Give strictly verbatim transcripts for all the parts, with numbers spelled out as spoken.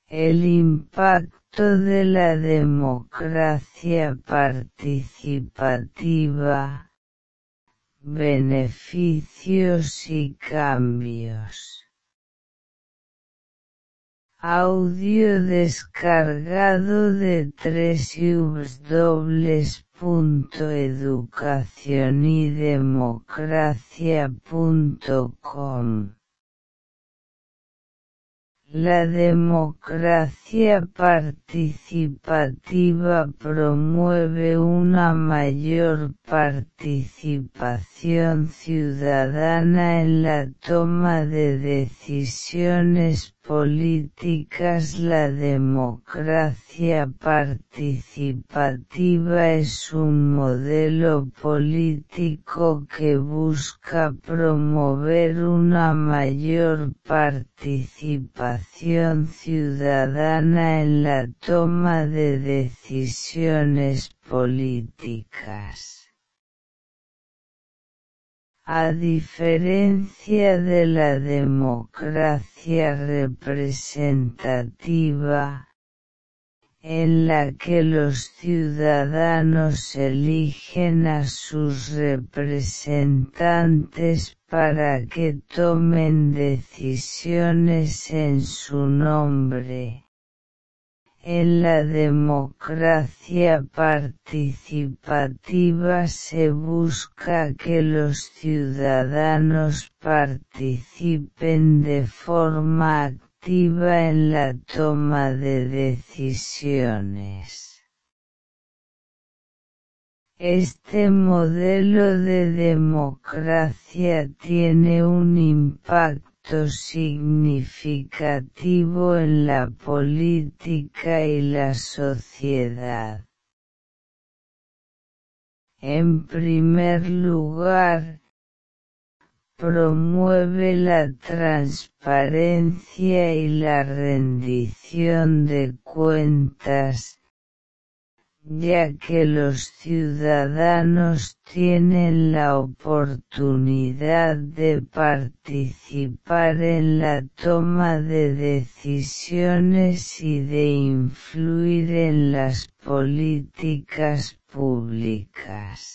El impacto de la democracia participativa, beneficios y cambios. Audio descargado de w w w punto educacionydemocracia punto com. La democracia participativa promueve una mayor participación ciudadana en la toma de decisiones políticas. La democracia participativa es un modelo político que busca promover una mayor participación ciudadana en la toma de decisiones políticas. A diferencia de la democracia representativa, en la que los ciudadanos eligen a sus representantes para que tomen decisiones en su nombre, en la democracia participativa se busca que los ciudadanos participen de forma activa en la toma de decisiones. Este modelo de democracia tiene un impacto significativo en la política y la sociedad. En primer lugar, promueve la transparencia y la rendición de cuentas, ya que los ciudadanos tienen la oportunidad de participar en la toma de decisiones y de influir en las políticas públicas.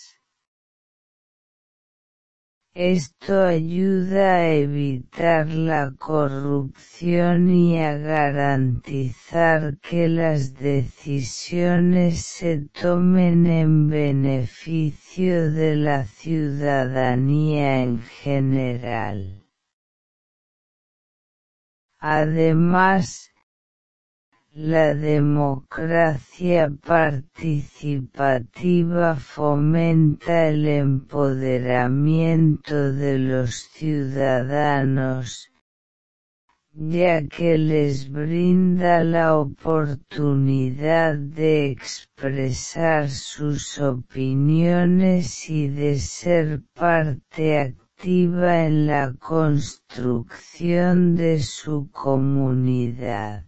Esto ayuda a evitar la corrupción y a garantizar que las decisiones se tomen en beneficio de la ciudadanía en general. Además, la democracia participativa fomenta el empoderamiento de los ciudadanos, ya que les brinda la oportunidad de expresar sus opiniones y de ser parte activa en la construcción de su comunidad.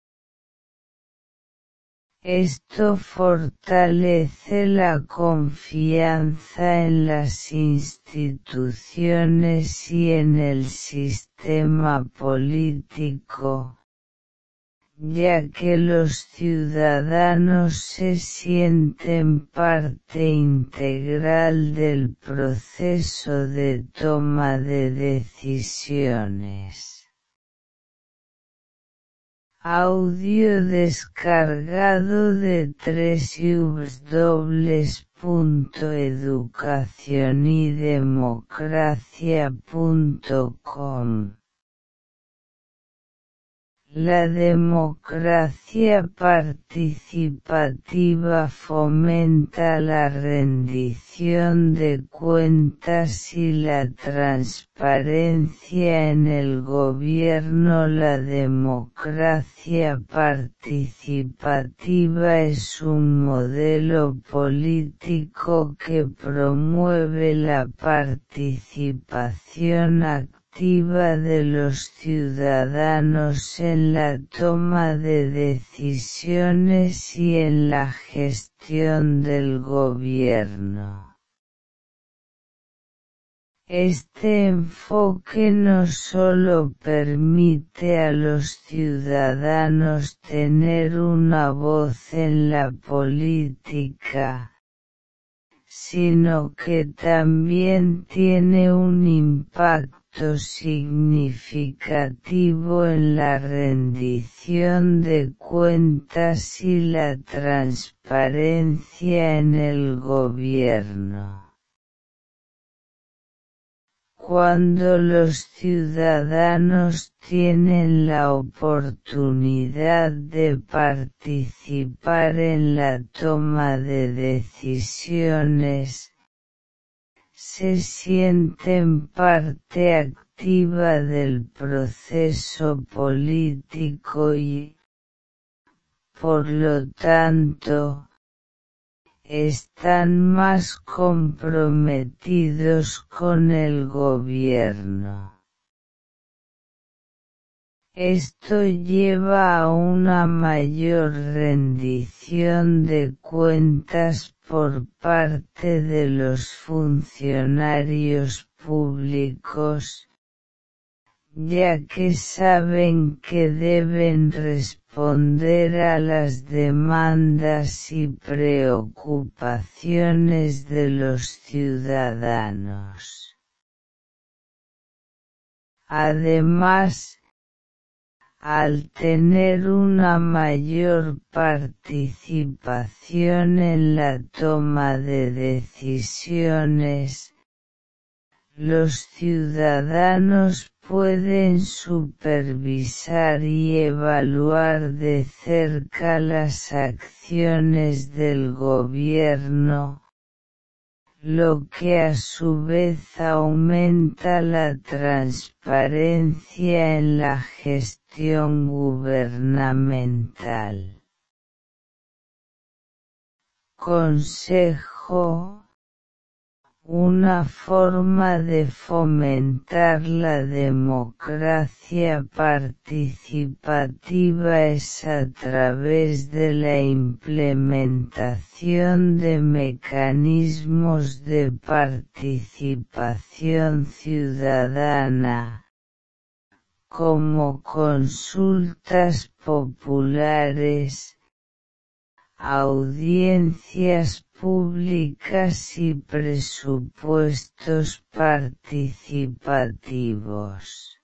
Esto fortalece la confianza en las instituciones y en el sistema político, ya que los ciudadanos se sienten parte integral del proceso de toma de decisiones. Audio descargado de w w w punto educacionydemocracia punto com. La democracia participativa fomenta la rendición de cuentas y la transparencia en el gobierno. La democracia participativa es un modelo político que promueve la participación activa de los ciudadanos en la toma de decisiones y en la gestión del gobierno. Este enfoque no solo permite a los ciudadanos tener una voz en la política, sino que también tiene un impacto significativo en la rendición de cuentas y la transparencia en el gobierno. Cuando los ciudadanos tienen la oportunidad de participar en la toma de decisiones, se sienten parte activa del proceso político y, por lo tanto, están más comprometidos con el gobierno. Esto lleva a una mayor rendición de cuentas por parte de los funcionarios públicos, ya que saben que deben responder a las demandas y preocupaciones de los ciudadanos. Además, al tener una mayor participación en la toma de decisiones, los ciudadanos pueden supervisar y evaluar de cerca las acciones del gobierno, lo que a su vez aumenta la transparencia en la gestión gubernamental. Consejo: una forma de fomentar la democracia participativa es a través de la implementación de mecanismos de participación ciudadana, como consultas populares, audiencias públicas y presupuestos participativos.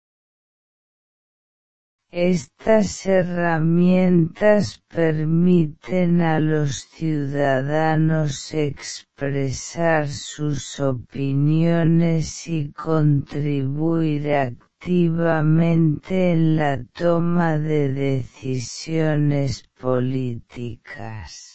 Estas herramientas permiten a los ciudadanos expresar sus opiniones y contribuir activamente en la toma de decisiones políticas.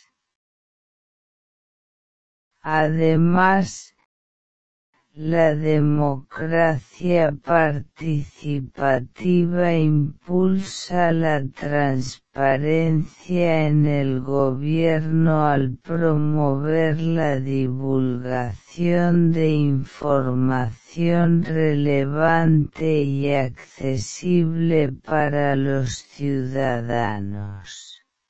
Además, la democracia participativa impulsa la transparencia en el gobierno al promover la divulgación de información relevante y accesible para los ciudadanos.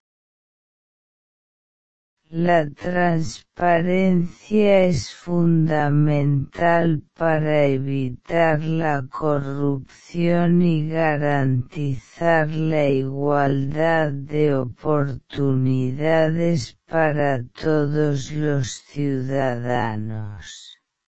La transparencia es fundamental para evitar la corrupción y garantizar la igualdad de oportunidades para todos los ciudadanos.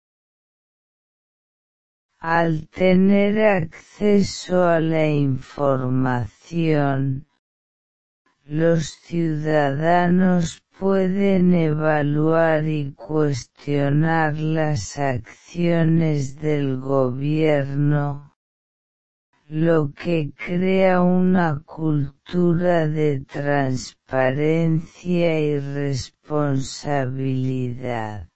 Al tener acceso a la información, los ciudadanos pueden evaluar y cuestionar las acciones del gobierno, lo que crea una cultura de transparencia y responsabilidad.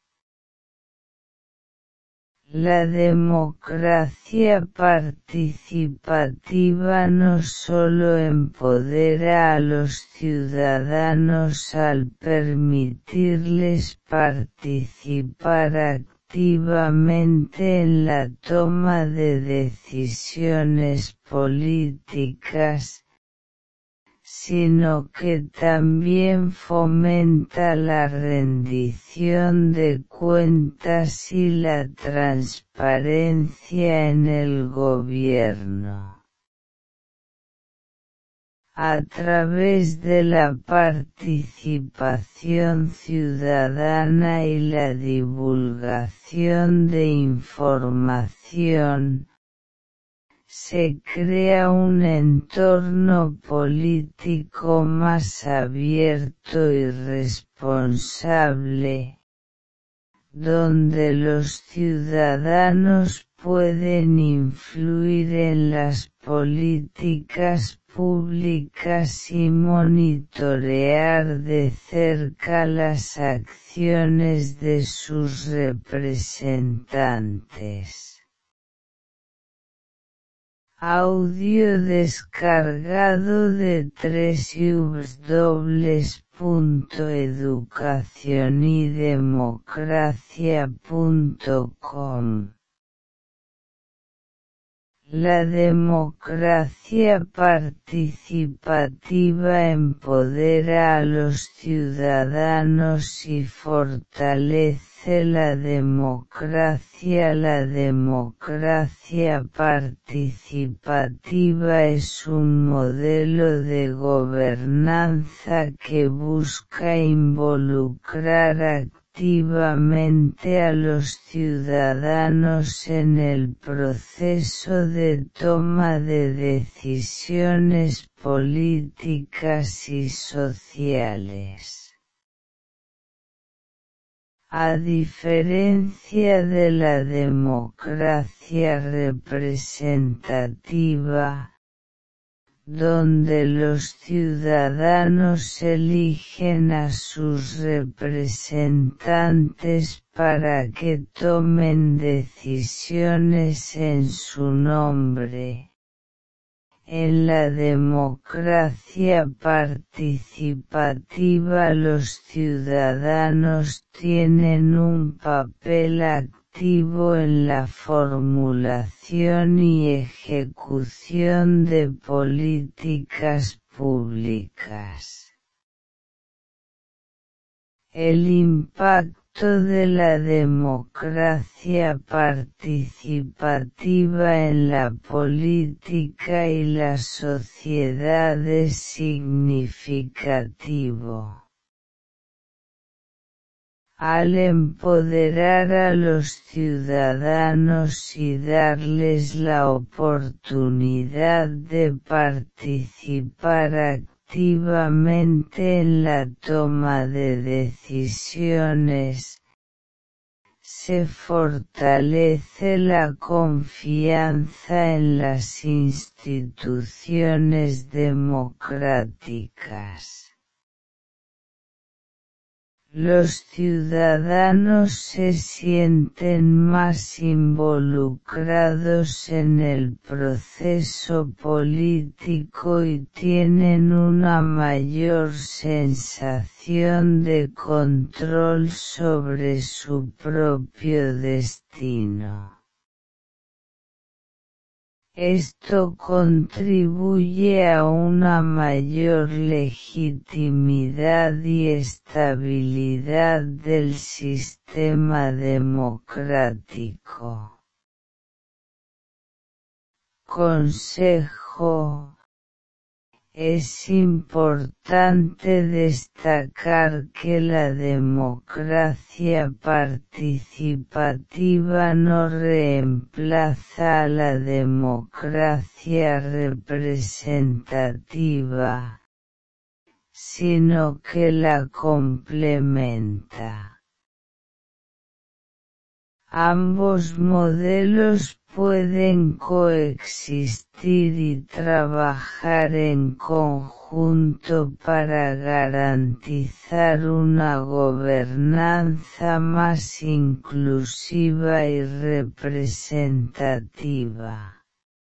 La democracia participativa no solo empodera a los ciudadanos al permitirles participar activamente en la toma de decisiones políticas, sino que también fomenta la rendición de cuentas y la transparencia en el gobierno. A través de la participación ciudadana y la divulgación de información, se crea un entorno político más abierto y responsable, donde los ciudadanos pueden influir en las políticas públicas y monitorear de cerca las acciones de sus representantes. Audio descargado de w w w punto educacionydemocracia punto com. La democracia participativa empodera a los ciudadanos y fortalece la democracia. La democracia participativa es un modelo de gobernanza que busca involucrar activamente a los ciudadanos en el proceso de toma de decisiones políticas y sociales. A diferencia de la democracia representativa, donde los ciudadanos eligen a sus representantes para que tomen decisiones en su nombre. En la democracia participativa los ciudadanos tienen un papel activo en la formulación y ejecución de políticas públicas. El impacto de la democracia participativa en la política y la sociedad es significativo. Al empoderar a los ciudadanos y darles la oportunidad de participar activamente en la toma de decisiones, se fortalece la confianza en las instituciones democráticas. Los ciudadanos se sienten más involucrados en el proceso político y tienen una mayor sensación de control sobre su propio destino. Esto contribuye a una mayor legitimidad y estabilidad del sistema democrático. Consejo: es importante destacar que la democracia participativa no reemplaza a la democracia representativa, sino que la complementa. Ambos modelos pueden coexistir y trabajar en conjunto para garantizar una gobernanza más inclusiva y representativa.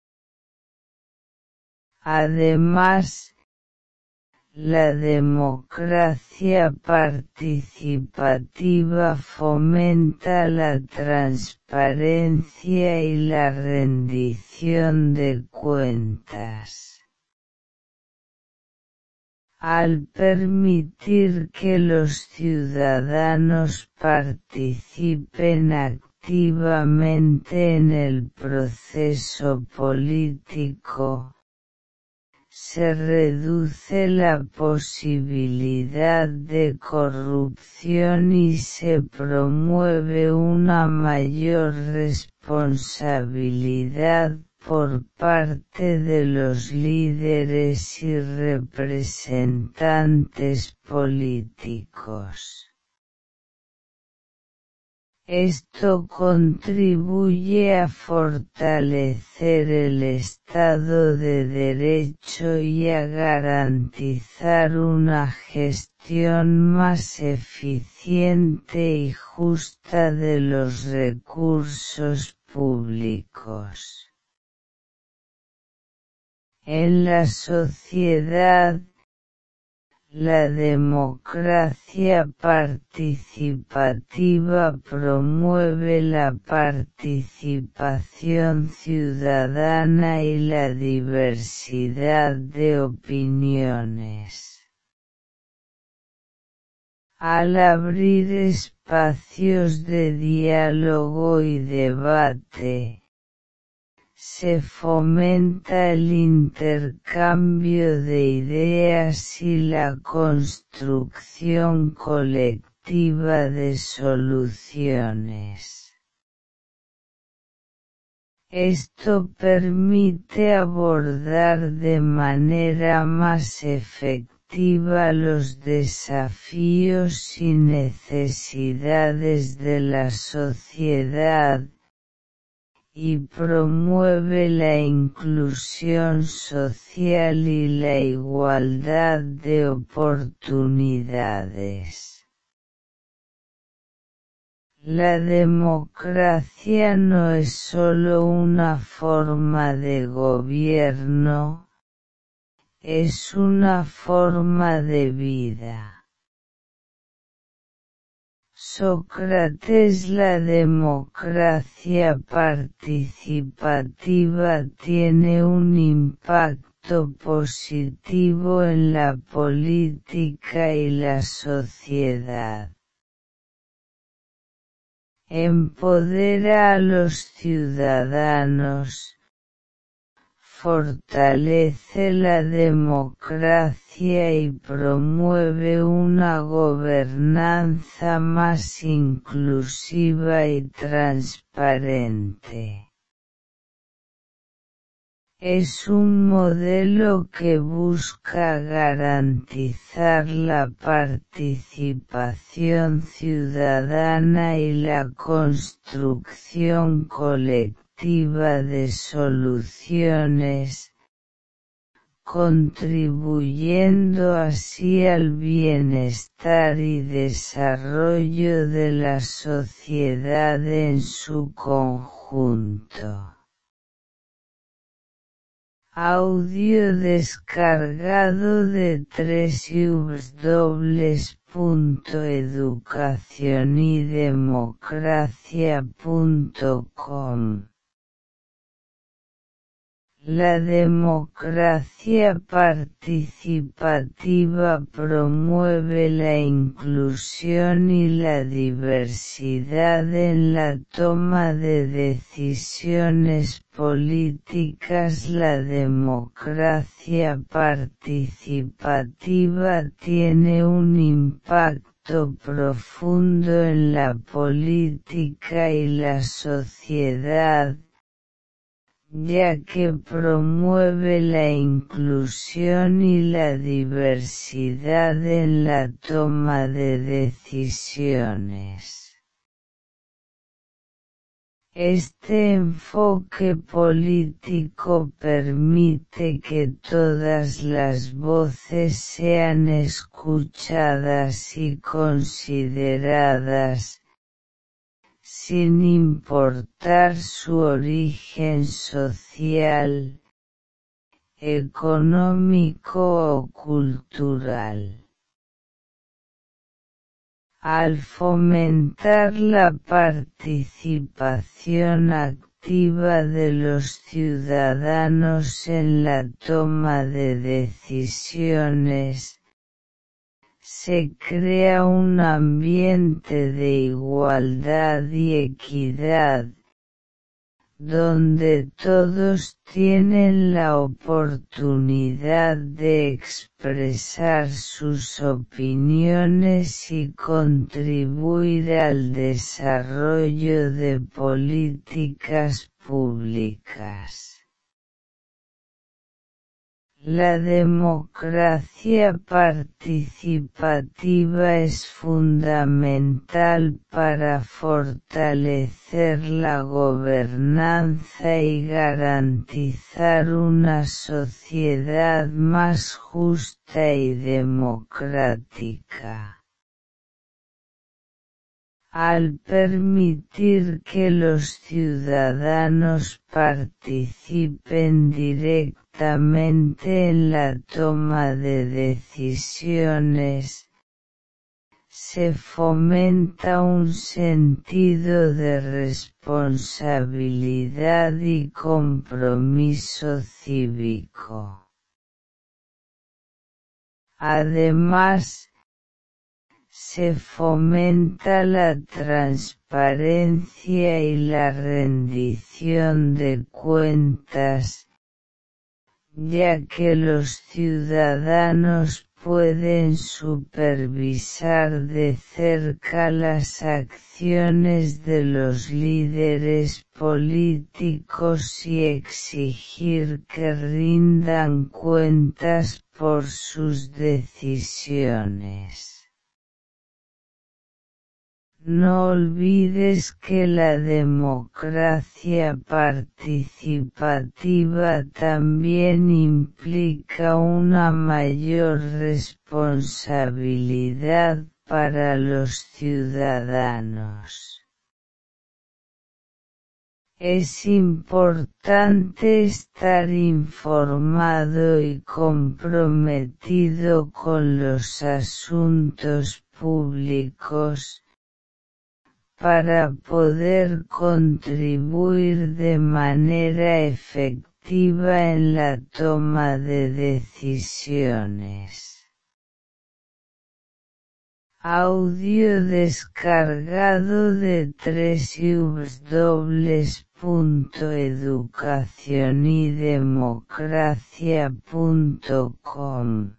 Además, la democracia participativa fomenta la transparencia y la rendición de cuentas. Al permitir que los ciudadanos participen activamente en el proceso político, se reduce la posibilidad de corrupción y se promueve una mayor responsabilidad por parte de los líderes y representantes políticos. Esto contribuye a fortalecer el Estado de Derecho y a garantizar una gestión más eficiente y justa de los recursos públicos. En la sociedad, la democracia participativa promueve la participación ciudadana y la diversidad de opiniones. Al abrir espacios de diálogo y debate, se fomenta el intercambio de ideas y la construcción colectiva de soluciones. Esto permite abordar de manera más efectiva los desafíos y necesidades de la sociedad, y promueve la inclusión social y la igualdad de oportunidades. La democracia no es solo una forma de gobierno, es una forma de vida. Sócrates. La democracia participativa tiene un impacto positivo en la política y la sociedad. Empodera a los ciudadanos, fortalece la democracia y promueve una gobernanza más inclusiva y transparente. Es un modelo que busca garantizar la participación ciudadana y la construcción colectiva de soluciones, contribuyendo así al bienestar y desarrollo de la sociedad en su conjunto. Audio descargado de doble u doble u doble u punto educacionydemocracia punto com. La democracia participativa promueve la inclusión y la diversidad en la toma de decisiones políticas. La democracia participativa tiene un impacto profundo en la política y la sociedad, ya que promueve la inclusión y la diversidad en la toma de decisiones. Este enfoque político permite que todas las voces sean escuchadas y consideradas, sin importar su origen social, económico o cultural. Al fomentar la participación activa de los ciudadanos en la toma de decisiones, se crea un ambiente de igualdad y equidad, donde todos tienen la oportunidad de expresar sus opiniones y contribuir al desarrollo de políticas públicas. La democracia participativa es fundamental para fortalecer la gobernanza y garantizar una sociedad más justa y democrática. Al permitir que los ciudadanos participen directamente en la toma de decisiones, se fomenta un sentido de responsabilidad y compromiso cívico. Además, se fomenta la transparencia y la rendición de cuentas, ya que los ciudadanos pueden supervisar de cerca las acciones de los líderes políticos y exigir que rindan cuentas por sus decisiones. No olvides que la democracia participativa también implica una mayor responsabilidad para los ciudadanos. Es importante estar informado y comprometido con los asuntos públicos, para poder contribuir de manera efectiva en la toma de decisiones. Audio descargado de w w w punto educación y democracia punto com.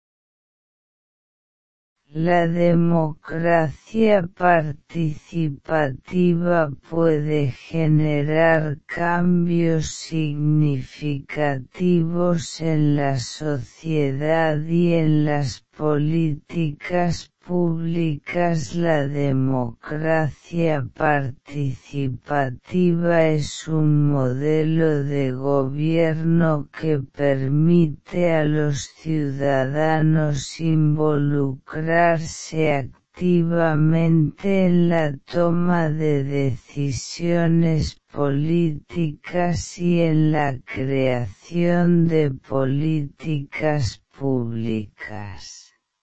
La democracia participativa puede generar cambios significativos en la sociedad y en las políticas públicas. La democracia participativa es un modelo de gobierno que permite a los ciudadanos involucrarse activamente en la toma de decisiones políticas y en la creación de políticas públicas.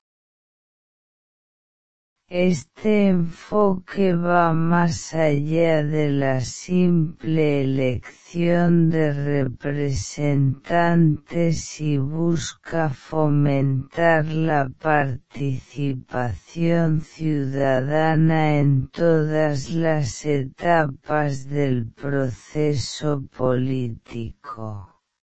Este enfoque va más allá de la simple elección de representantes y busca fomentar la participación ciudadana en todas las etapas del proceso político.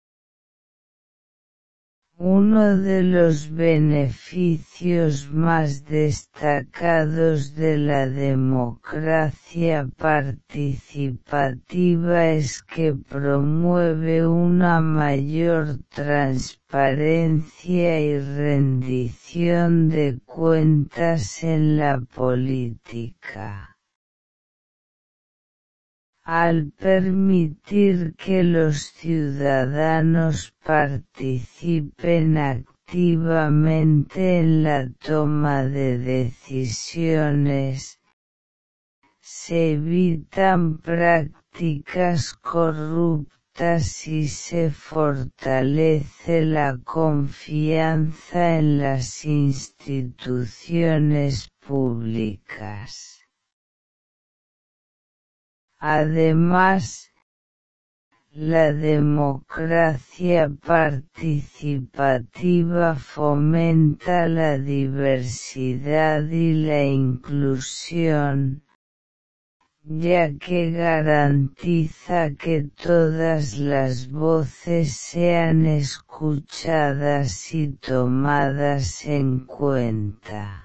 Uno de los beneficios más destacados de la democracia participativa es que promueve una mayor transparencia y rendición de cuentas en la política. Al permitir que los ciudadanos participen activamente en la toma de decisiones, se evitan prácticas corruptas y se fortalece la confianza en las instituciones públicas. Además, La democracia participativa fomenta la diversidad y la inclusión, ya que garantiza que todas las voces sean escuchadas y tomadas en cuenta.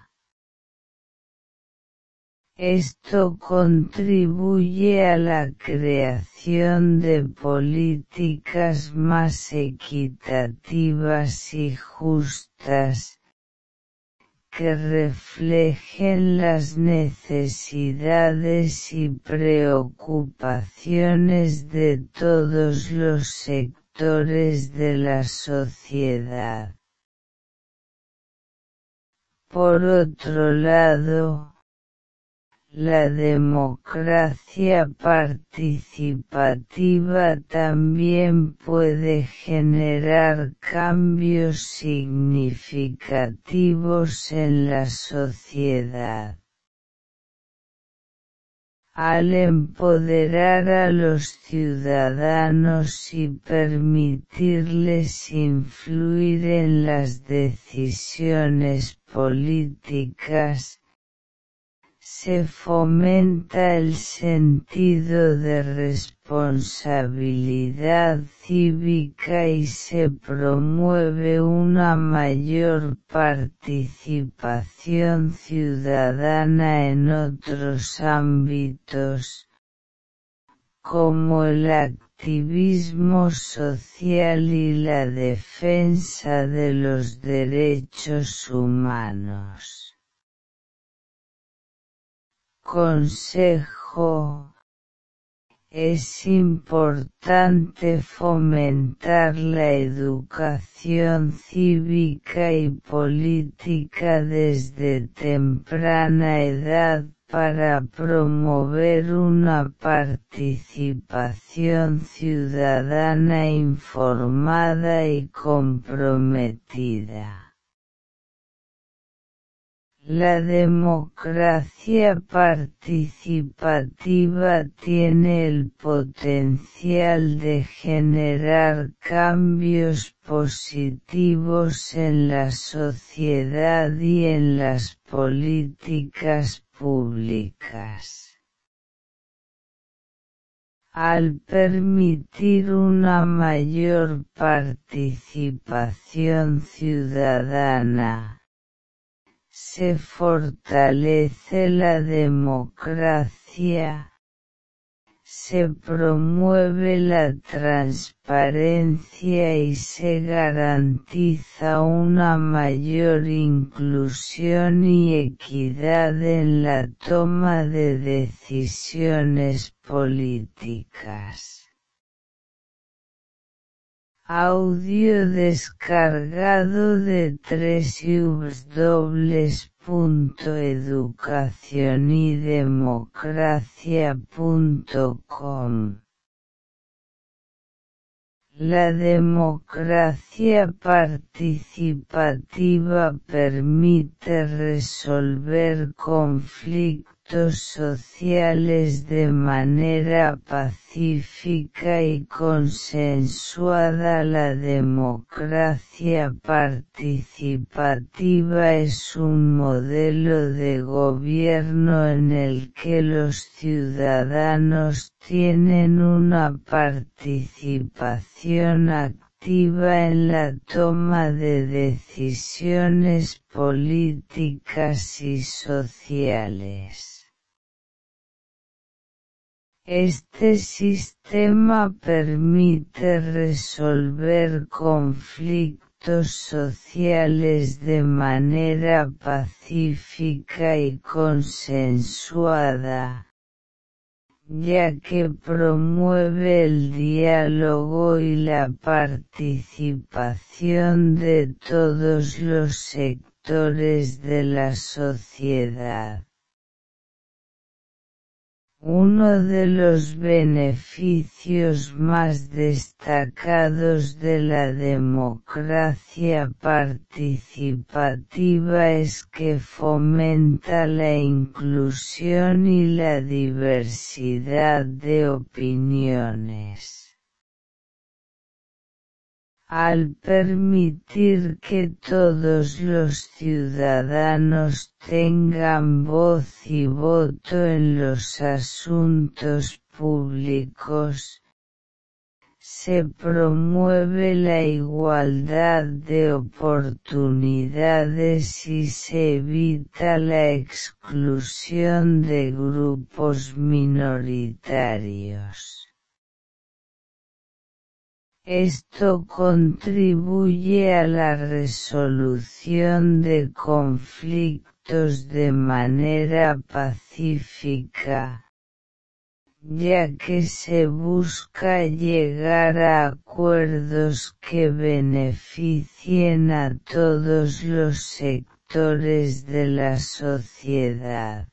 Esto contribuye a la creación de políticas más equitativas y justas, que reflejen las necesidades y preocupaciones de todos los sectores de la sociedad. Por otro lado, la democracia participativa también puede generar cambios significativos en la sociedad. Al empoderar a los ciudadanos y permitirles influir en las decisiones políticas, se fomenta el sentido de responsabilidad cívica y se promueve una mayor participación ciudadana en otros ámbitos, como el activismo social y la defensa de los derechos humanos. Consejo: es importante fomentar la educación cívica y política desde temprana edad para promover una participación ciudadana informada y comprometida. La democracia participativa tiene el potencial de generar cambios positivos en la sociedad y en las políticas públicas. Al permitir una mayor participación ciudadana, se fortalece la democracia, se promueve la transparencia y se garantiza una mayor inclusión y equidad en la toma de decisiones políticas. Audio descargado de doble u doble u doble u punto educacionydemocracia punto com. La democracia participativa permite resolver conflictos sociales de manera pacífica y consensuada. La democracia participativa es un modelo de gobierno en el que los ciudadanos tienen una participación activa en la toma de decisiones políticas y sociales. Este sistema permite resolver conflictos sociales de manera pacífica y consensuada, ya que promueve el diálogo y la participación de todos los sectores de la sociedad. Uno de los beneficios más destacados de la democracia participativa es que fomenta la inclusión y la diversidad de opiniones. Al permitir que todos los ciudadanos tengan voz y voto en los asuntos públicos, se promueve la igualdad de oportunidades y se evita la exclusión de grupos minoritarios. Esto contribuye a la resolución de conflictos de manera pacífica, ya que se busca llegar a acuerdos que beneficien a todos los sectores de la sociedad.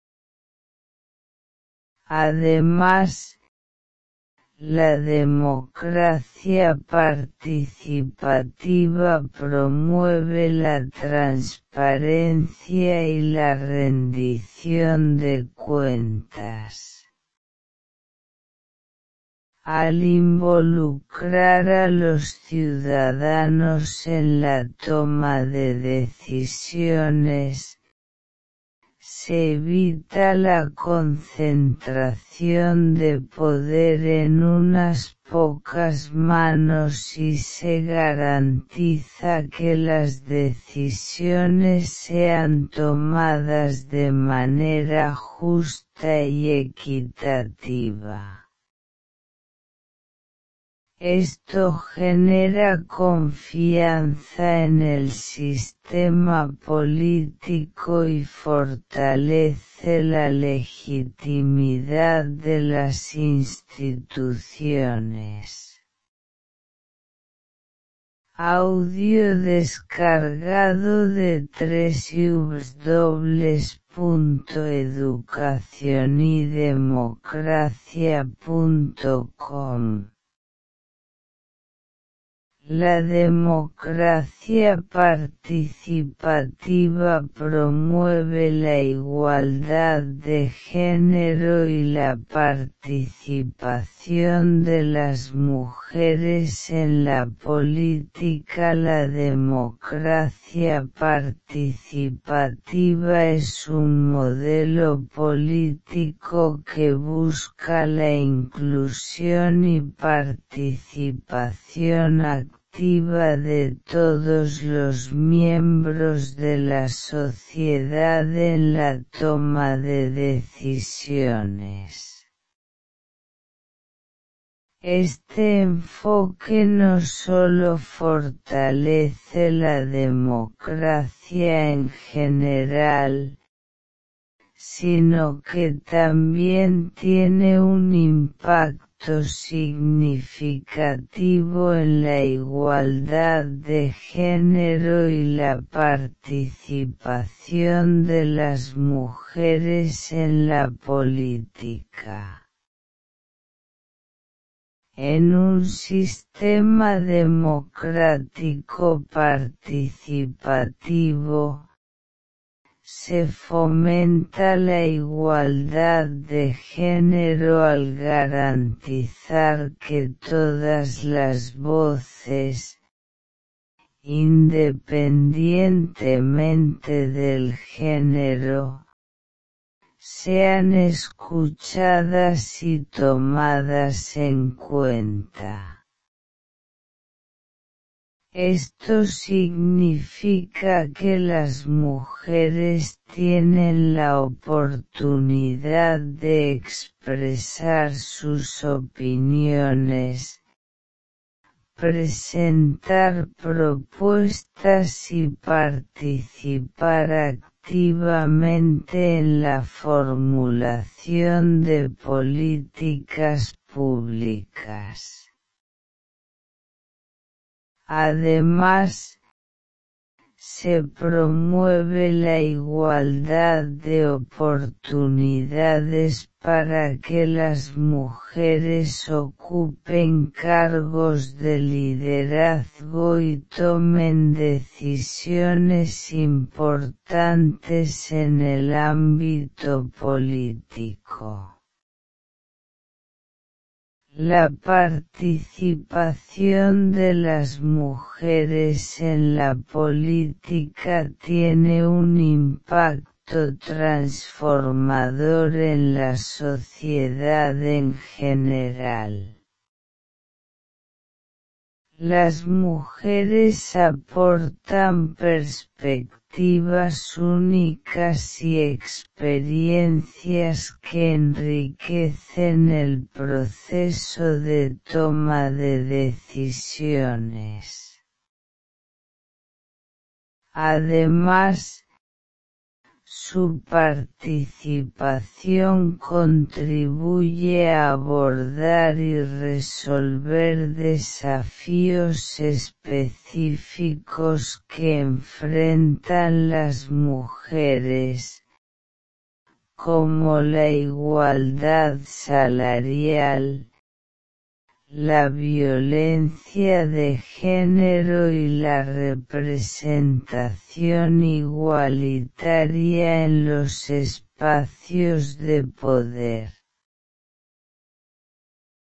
Además, la democracia participativa promueve la transparencia y la rendición de cuentas. Al involucrar a los ciudadanos en la toma de decisiones, se evita la concentración de poder en unas pocas manos y se garantiza que las decisiones sean tomadas de manera justa y equitativa. Esto genera confianza en el sistema político y fortalece la legitimidad de las instituciones. Audio descargado de w w w punto educación y democracia punto com. La democracia participativa promueve la igualdad de género y la participación de las mujeres en la política. La democracia participativa es un modelo político que busca la inclusión y participación activa de todos los miembros de la sociedad en la toma de decisiones. Este enfoque no solo fortalece la democracia en general, sino que también tiene un impacto significativo en la igualdad de género y la participación de las mujeres en la política. En un sistema democrático participativo, se fomenta la igualdad de género al garantizar que todas las voces, independientemente del género, sean escuchadas y tomadas en cuenta. Esto significa que las mujeres tienen la oportunidad de expresar sus opiniones, presentar propuestas y participar activamente en la formulación de políticas públicas. Además, se promueve la igualdad de oportunidades para que las mujeres ocupen cargos de liderazgo y tomen decisiones importantes en el ámbito político. La participación de las mujeres en la política tiene un impacto transformador en la sociedad en general. Las mujeres aportan perspectivas únicas y experiencias que enriquecen el proceso de toma de decisiones. Además, su participación contribuye a abordar y resolver desafíos específicos que enfrentan las mujeres, como la igualdad salarial, la violencia de género y la representación igualitaria en los espacios de poder.